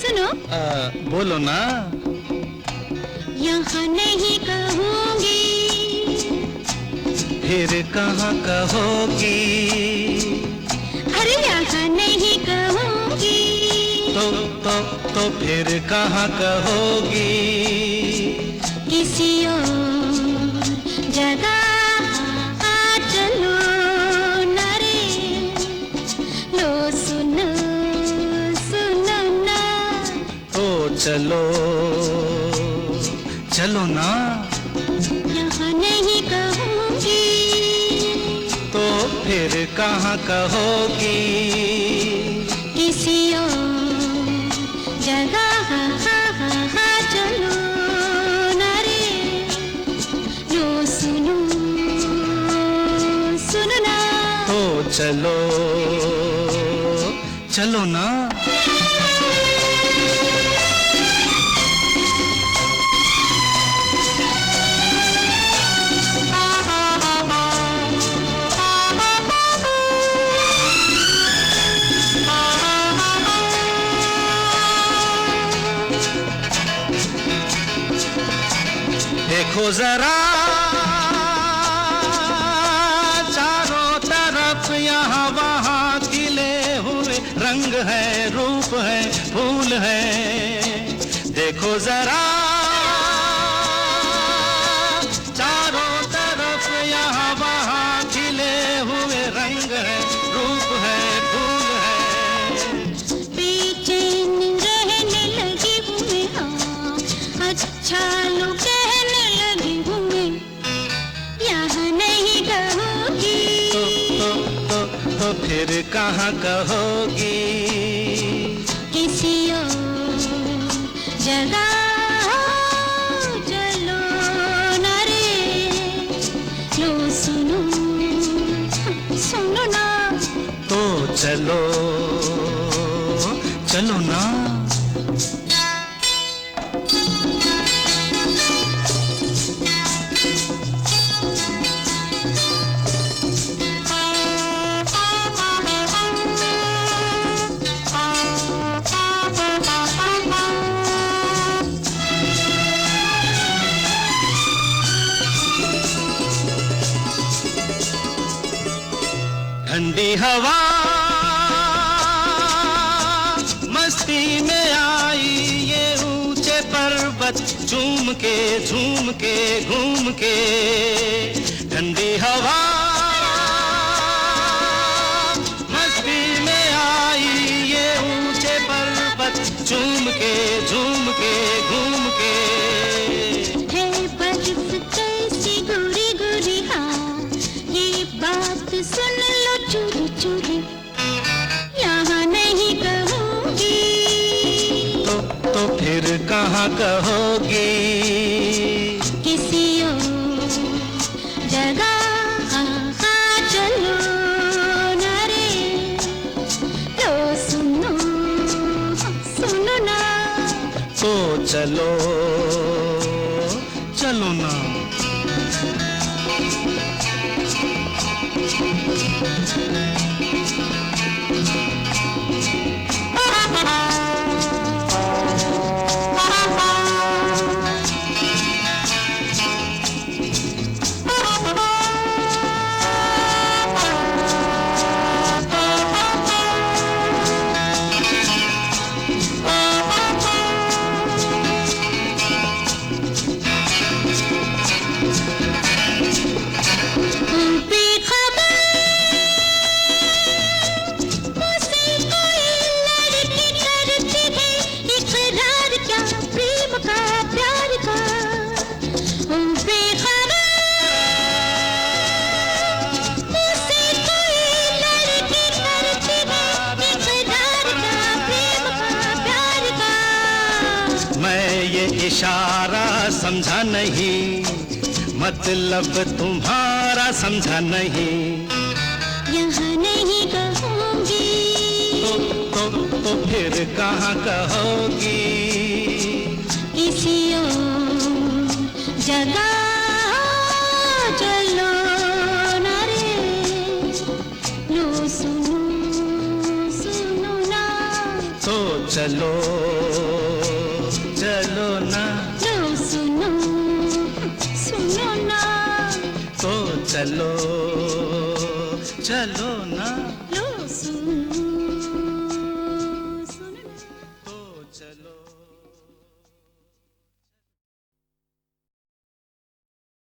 सुनो। बोलो ना। यहाँ नहीं कहूँगी, फिर कहाँ कहोगी? अरे यहाँ नहीं कहूँगी, तो फिर कहाँ कहोगी? किसी और जगह चलो ना रे, लो सुनो सुनो ना। ओ चलो चलो ना। यहाँ नहीं कहूँगी, तो फिर कहाँ कहोगी? किसी और जगह चलो ना रे, लो सुनो सुनो ना। तो चलो चलो ना। देखो जरा चारों तरफ यहाँ वहाँ खिले हुए रंग है, रूप है, फूल है। देखो जरा चारों तरफ यहाँ वहाँ खिले हुए रंग है, रूप है, फूल है। बेचैन रहने लगी हूँ मैं, हाँ अच्छा लो कहने लगी हूँ मैं, यहाँ नहीं कहूँगी। तो फिर कहाँ कहोगी? किसी और जगह चलो ना रे, लो सुनो सुनो ना। तो चलो चलो ना। ठंडी हवा मस्ती में आई, ये ऊंचे पर्वत झूम के घूम के। ठंडी हवा मस्ती में आई, ये ऊंचे पर्वत झूम के घूम के। है बर्फ कैसी गोरी गोरी, हाँ ये बात सुन लो चोरी चोरी, यहाँ नहीं कहूँगी। तो फिर कहाँ कहोगी? किसी और जगह चलो ना रे, लो सुनो सुनो ना। तो चलो चलो ना। इशारा समझा नहीं, मतलब तुम्हारा समझा नहीं। यहाँ नहीं कहूँगी, तो फिर कहाँ कहोगी? किसी और जगह चलो ना रे, लो सुनो सुनो ना। तो चलो चलो ना, लो सुनो सुनो ना, तो चलो चलो ना, लो सुनो